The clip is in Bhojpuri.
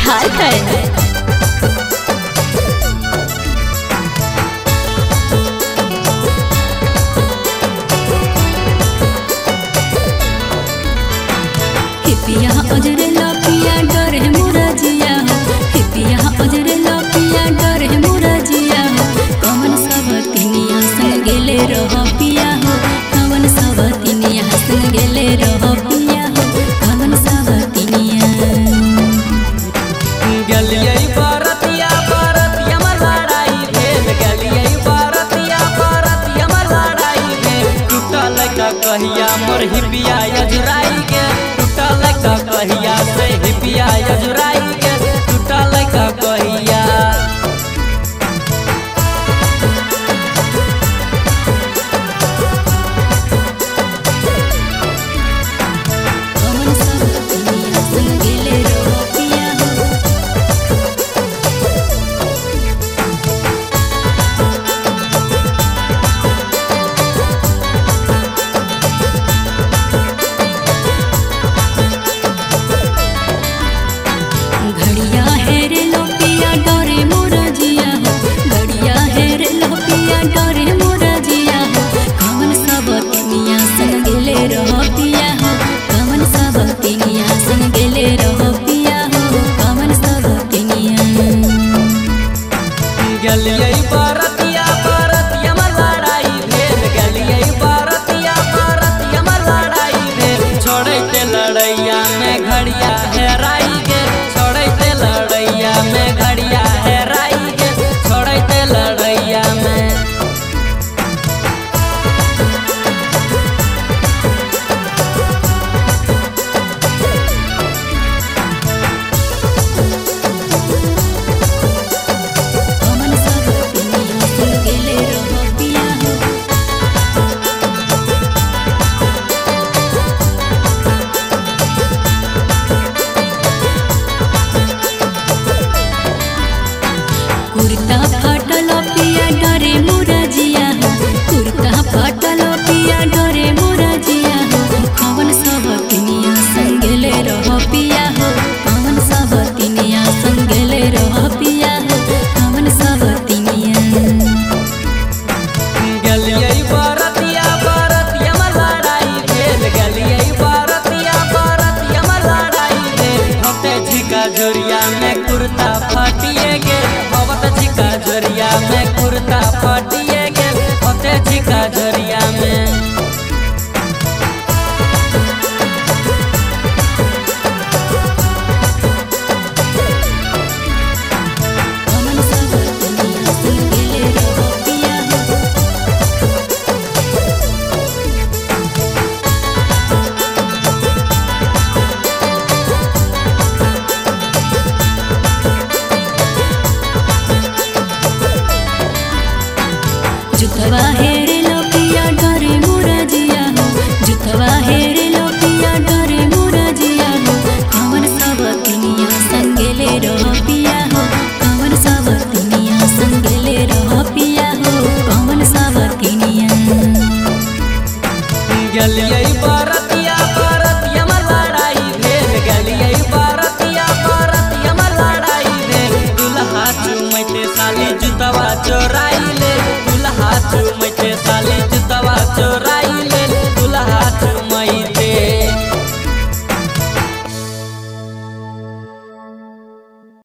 झारखंड। हिपिया अजरे लपिया डर है मोरा जिया हो, हिपिया अजरे लपिया डर है मोरा जिया हो। कवन सब तिनिया संग गेले रह पिया हो, कवन सब तिनिया संग गेले रह पिया हो, कवन सब तिनिया। गलियै बरतिया बरतिया में लड़ाई भेल, गलियै बरतिया बरतिया में लड़ाई भेल। टूटल का कहिया मोर हिपिया अजुराई के, टूटल का कहिया से हिपिया अजुराई के, टूटल का कहिया। कवन सब तिनिया संग गेले रह पिया हो। घड़िया हेर लोपिया डरे मोरा जिया हो, घड़िया हेर लोपिया डरे मोरा जिया हो। कवन सब तिनिया संग गेले रह पिया हो, कवन सब तिनिया संग गेले रह पिया हो, कवन सब तिनिया। गलियै बरतिया बरतिया में लड़ाई भेल, गलियै बरतिया बरतिया में लड़ाई भेल। छोड़ते लड़ैया में घड़िया हेराई गे, छोड़ते लड़ैया में घड़िया हेराई गे, छोड़ते लड़ैया में। कवन सब तिनिया संग गेले रह पिया हो। कुर्ता फाटल पिया डरे मोरा जिया हो, कुर्ता फाटल पिया डरे मोरा जिया हो। कवन सब तिनिया संग गेले रह पिया हो, कवन सब तिनिया संग गेले रह पिया हो, कवन सब तिनिया। गलियै बरतिया बरतिया में लड़ाई भेल, गलियै बरतिया बरतिया में लड़ाई भेल। होते झिका झोरिया में कुर्ता फाटिए गेल, होते झिका झोरिया में कुर्ता फाटिए गेल, होते झिका झोरिया में। कवन सब तिनिया संग गेले रह पिया हो। जुतवा हेर लोपिया डरे मोरा जिया हो, जुतवा हेर लोपिया डरे मोरा जिया हो। कवन सब तिनिया संग गेले रह पिया हो, कवन सब तिनिया संग गेले रह पिया हो, कवन सब तिनिया। गलियै बरतिया